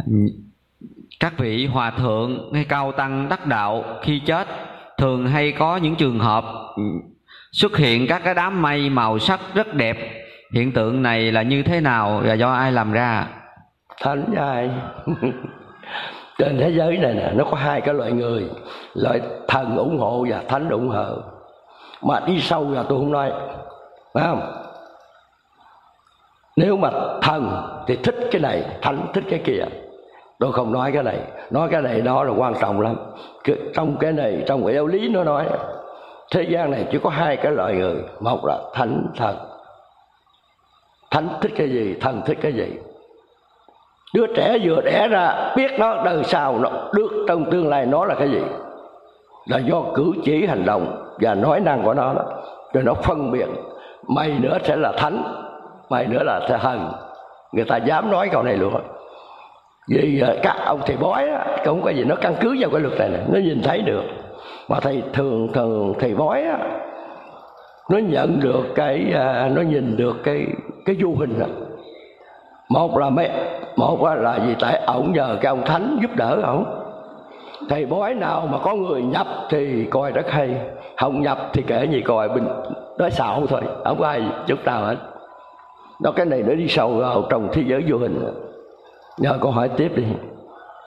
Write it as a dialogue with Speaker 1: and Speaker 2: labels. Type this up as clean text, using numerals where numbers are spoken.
Speaker 1: Các vị hòa thượng hay cao tăng đắc đạo khi chết thường hay có những trường hợp xuất hiện các cái đám mây màu sắc rất đẹp. Hiện tượng này là như thế nào và do ai làm ra?
Speaker 2: Thánh với ai? Trên thế giới này nè, nó có hai cái loại người, loại thần ủng hộ và thánh ủng hộ. Mà đi sâu vào tôi không nói, phải không? Nếu mà thần thì thích cái này, thánh thích cái kia. Tôi không nói cái này đó là quan trọng lắm. Trong cái này, trong cái giáo lý nó nói thế gian này chỉ có hai cái loại người, một là thánh, thần. Thánh thích cái gì, thần thích cái gì. Đứa trẻ vừa đẻ ra biết nó đời sau nó được trong tương lai nó là cái gì, là do cử chỉ hành động và nói năng của nó đó. Rồi nó phân biệt mày nữa sẽ là thánh, mày nữa là thần. Người ta dám nói câu này luôn. Vì các ông thầy bói á, không có gì, nó căn cứ vào cái luật này này, nó nhìn thấy được. Mà thường thầy bói á, nó nhận được nó nhìn được cái du hình đó. Một là vì tại ổng nhờ cái ông thánh giúp đỡ ổng. Thầy bói nào mà có người nhập thì coi rất hay, không nhập thì kể gì coi, bình nói xạo thôi, không có ai chút nào hết. Đó, cái này nó đi sâu vào trong thế giới vô hình. Nhờ câu hỏi tiếp đi.